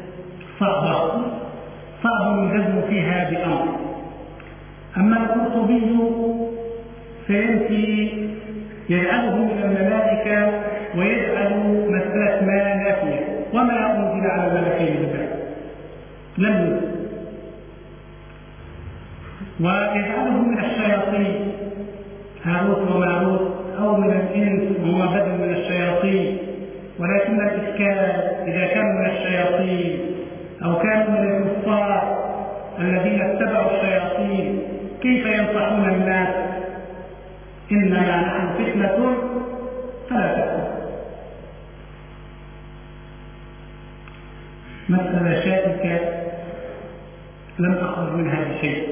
صعب الجزم فيها بأمر. أما القرطبي فينفي يجعله من الملائكة ويجعل مسألة ما نافية، وما أنزل على الملكين بذلك لم ينزل، ويجعله من الشياطين هاروت وماروت أو من الإنس وما بدل من الشياطين. ولكن الإشكال إذا كانوا من الشياطين أو كانوا من الكفار الذين اتبعوا الشياطين كيف ينصحون الناس؟ إنما نحن فتنة فلا تكفر. مسألة شائكة لم أخرج منها بشيء.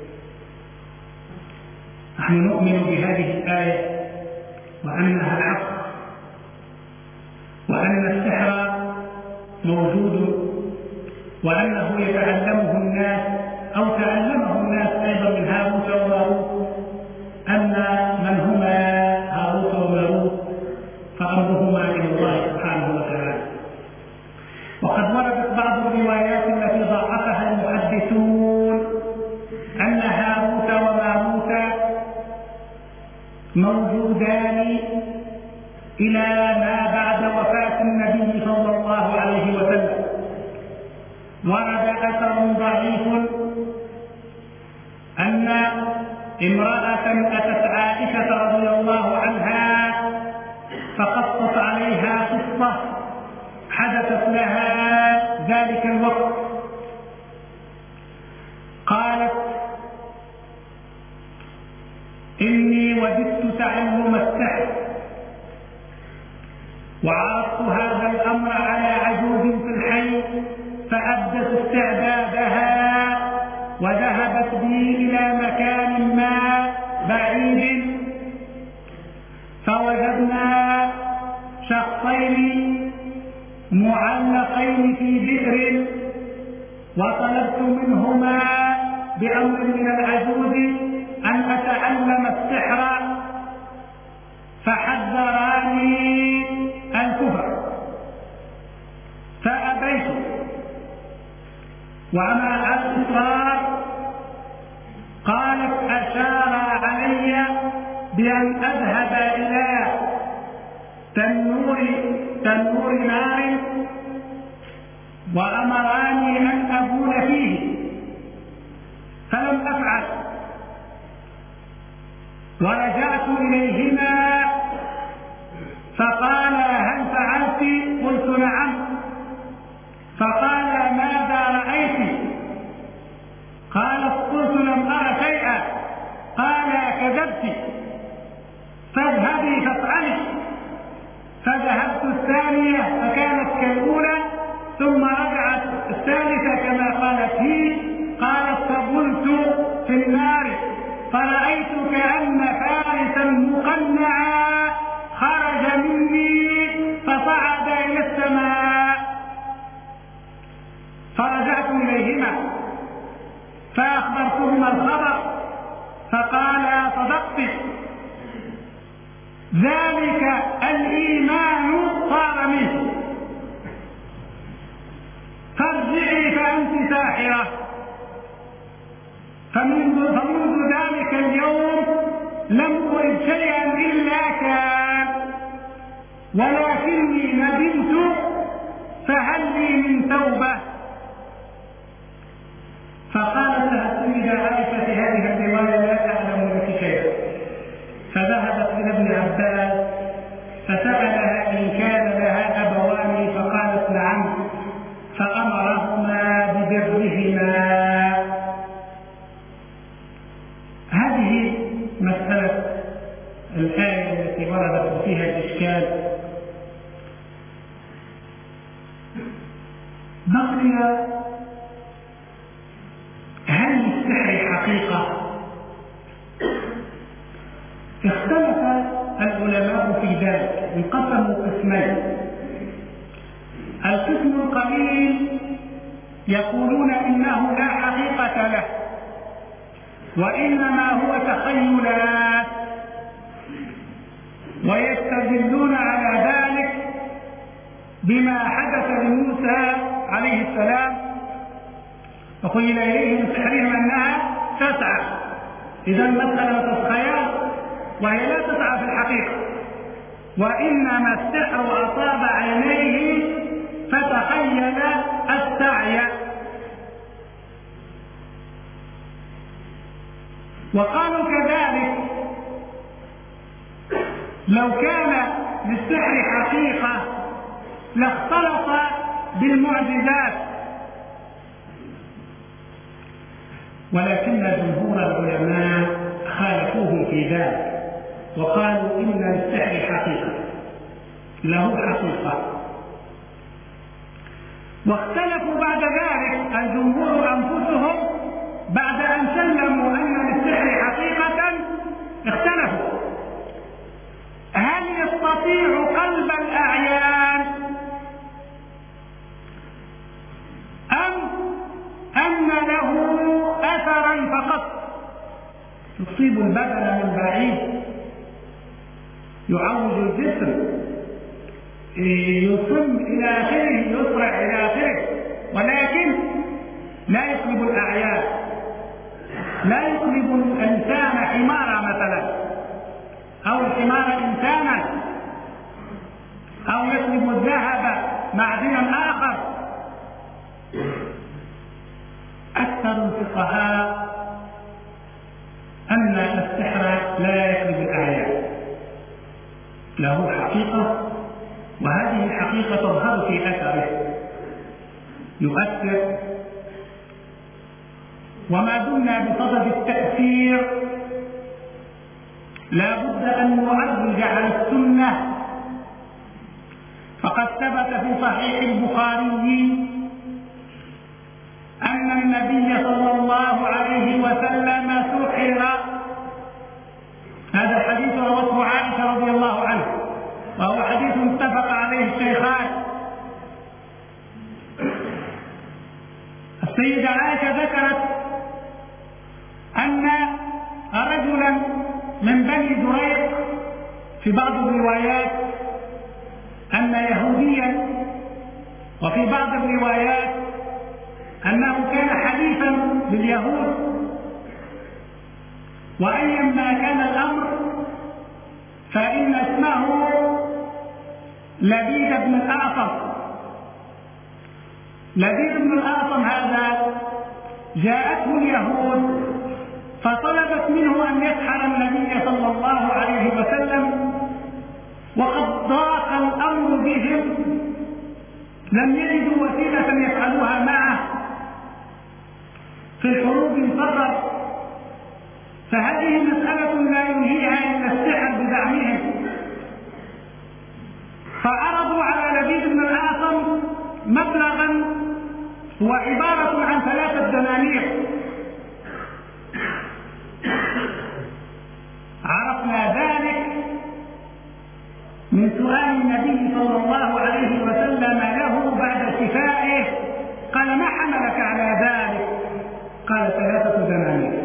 نحن نؤمن بهذه الآية وأنها الحق، وأن السحر موجود، وأنه يتعلمه الناس أو تعلمه الناس أيضا من هاروت وماروت. أما من هما هاروت وماروت فأمرهما إلى الله سبحانه وتعالى. وقد وردت بعض الروايات التي ضعفها المحدثون أن هاروت وماروت موجودان إلى ما بعد وفاة النبي صلى الله عليه وسلم. ورد أثر ضعيف أن امرأة أتت عائشة رضي الله عنها فقصت عليها قصة حدثت لها ذلك الوقت. قالت: إني وجدت تعلم السحر وعرضت هذا الأمر على عجوز في الحي فأبدت استعدادها وذهبت بي إلى مكان ما بعيد، فوجدنا شخصين معلقين في بئر، وطلبت منهما بأمر من العجوز أن أتعلم السحر فحذراني الكفر فأبيت، ومع الإصرار قالت أشار علي بأن أذهب إلى تنور نار وأمراني أن أبول فيه، فلم أفعل، ورجعت إليهما فقال: هل فعلت؟ قلت: نعم. فقال: ماذا رأيت؟ قالت: قلت: لم أر شيئا. قال: كذبت، فاذهبي فافعلي. فذهبت الثانية فكانت كالأولى، ثم رجعت الثالثة كما قالت هي. قالت: فقلت في النار فرأيت كأن فارسا مقنعا خرج مني فصعد إلى السماء، فرجعت إليهما فأخبرتهما الخبر فقالا: صدقت، ذلك الإيمان صار منه، فارجعي فأنت ساحرة. فمنذ ذلك اليوم لم أرد شيئا إلا كان، ولكني ندمت فهل لي من توبة؟ فقالت لها السيدة عائشة: هذه الرواية لا تعلم لك شيئا. فذهبت إلى ابن عباس فسألها إن كان لها أبوان، فقالت: نعم، فأمرهما ببرهما. هذه مسألة الآية التي وردت فيها الإشكال. بقي هل للسحر حقيقة؟ اختلف العلماء في ذلك، انقسموا قسمين. القسم القليل يقولون إنه لا حقيقة له، وإنما هو تخيلات، ويستدلون على ذلك بما حدث لموسى عليه السلام، وخيل إليه من سحرهم أنها تسعى. إذا المسألة خيال وهي لا تسعى في الحقيقة. وإنما السحر أصاب عينيه فتخيل السعي. وقالوا كذلك لو كان للسحر حقيقة لاختلط بالمعجزات، ولكن جمهور العلماء خالفوه في ذلك وقالوا إن للسحر حقيقة، له حقيقة. واختلفوا بعد ذلك الجمهور أنفسهم بعد أن سلموا أن للسحر حقيقة، اختلفوا هل يستطيع قلب الأعيان أم أن له أثرا فقط يصيب البدن من بعيد، يعوج الجسم، يصم إلى آخره، يسرع إلى آخره، ولكن لا يقلب الأعيان، لا يقلب الإنسان حمارا مثلا، أو الحمار إنسانا، أو يقلب الذهب معدنا آخر. أكثر الفقهاء أن السحر لا يقلب الأعيان، له حقيقة، وهذه الحقيقة تظهر في أثره، يؤثر. وما دمنا بصدد التأثير لا بد أن نرجع على السنة، فقد ثبت في صحيح البخاري أن النبي صلى الله عليه وسلم سحر. هذا الحديث روته عائشة رضي الله عنها، وهو حديث اتفق عليه الشيخان. السيدة عائشة ذكرت أن رجلا من بني دريق، في بعض الروايات أن يهوديا، وفي بعض الروايات أنه كان حليفا باليهود، وأيما كان الأمر فإن اسمه لبيد بن الأعصم. لبيد بن الأعصم هذا جاءته اليهود فطلبت منه أن يسحر النبي صلى الله عليه وسلم، وقد ضاق الأمر بهم، لم يجدوا وسيلة يفعلوها معه، في الحروب انتصر، فهذه مسألة لا ينهيها إلا السحر بزعمهم. فعرضوا على لبيد بن الأعصم مبلغا هو عبارة عن 3 دنانير. عرفنا ذلك من سؤال النبي صلى الله عليه وسلم له بعد شفائه، قال: ما حملك على ذلك؟ قال: 3 دنانير.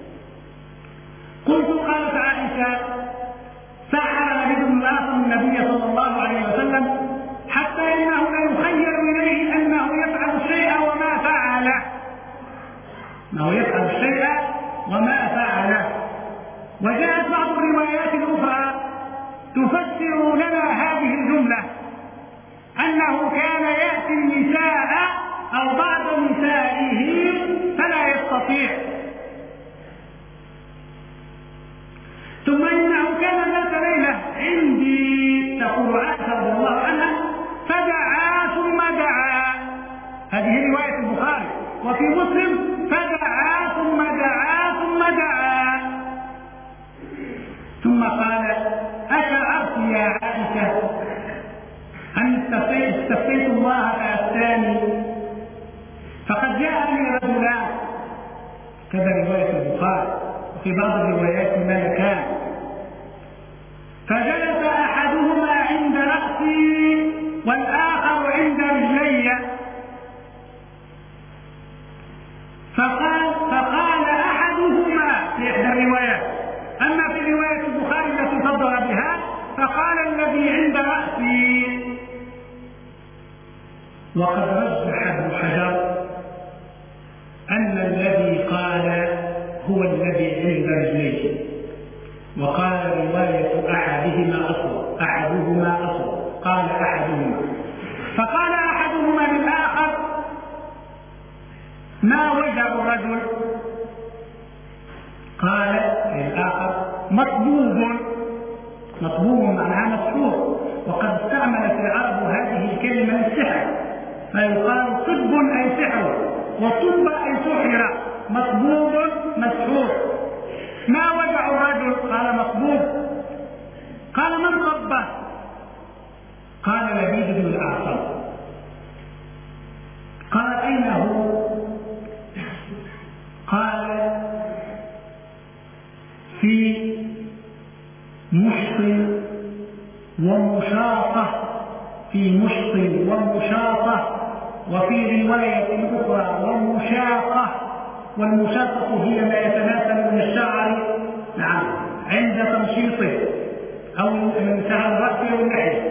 قلت: قالت عائشة: سحر لبيد بن الأعصم النبي صلى الله عليه وسلم حتى إنه لا يخيل إليه أنه يفعل الشيء وما فعله، أنه يفعل الشيء وما فعله. وجاءت بعض الروايات الأخرى تفسر لنا هذه الجملة، أنه كان يأتي النساء أو بعض نسائه فلا يستطيع، ثم إنه كان ذات ليلة عندي، تقول عائشة رضي الله عنها، فدعا ثم دعا. هذه رواية البخاري. وفي مسلم: فدعا ثم دعا ثم دعا، ثم قال: أشعرت يا عائشة أن استفتيت الله فأفتاني؟ فقد جاءني رجلان، كذا رواية البخاري. وفي بعض الروايات ملكان، فجلس أحدهما عند رأسي والآخر عند رجلي، فقال أحدهما في إحدى الروايات، أما في رواية البخاري التي فضل بها فقال الذي عند رأسي. وقد رجح ابن حجر أن الذي قال هو الذي عند رجليه، وقال رواية أحد أحدهما أصوب. قال أحدهما، فقال أحدهما للآخر: ما وجع الرجل؟ قال للآخر: مطبوب معناها مسحور، وقد استعملت العرب هذه الكلمة للسحر، فيقال طب أي سحر، وطب أي سحر، مطبوب مسحور. ما وجع الرجل؟ قال مطبوب. قال من طبه؟ قال لبيد بن الأعصم. قال أين هو؟ قال في مشط ومشاطة، وفي رواية أخرى ومشاقة، والمشاقة هي ما يتناسل من الشعر عند تمشيطه أو من شعر الرأس واللحية،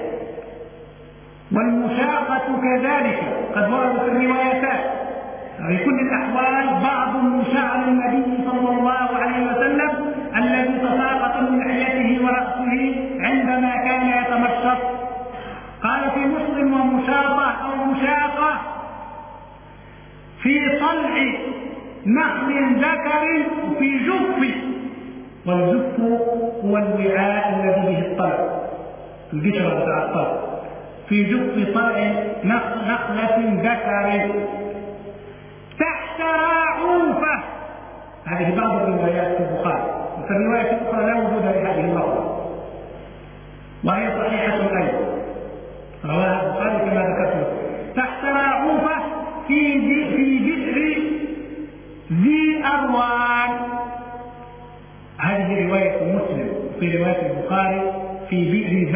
والمشاقة كذلك قد وردت في الروايتات. في كل الأحوال بعض من شعر النبي صلى الله عليه وسلم الذي تساقط من لحيته ورأسه عندما كان يتمشط. قال في مسلم ومشاطة أو مشاقة في طلع نخل ذكر وفي جف، والجف هو الوعاء الذي به الطلع، القشرة بتاع الطلع، في جف طلع نخلة ذكر تحت راعوفة. هذه بعض الروايات في البخاري، وفي الرواية الأخرى لا وجود لهذه اللفظة، وهي صحيحة أيضا، رواها البخاري كما ذكرت. تحت راعوفة في بئر ذي أروان. هذه رواية مسلم. في رواية البخاري في بئر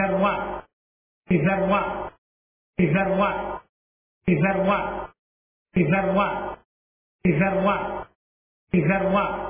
ذروة.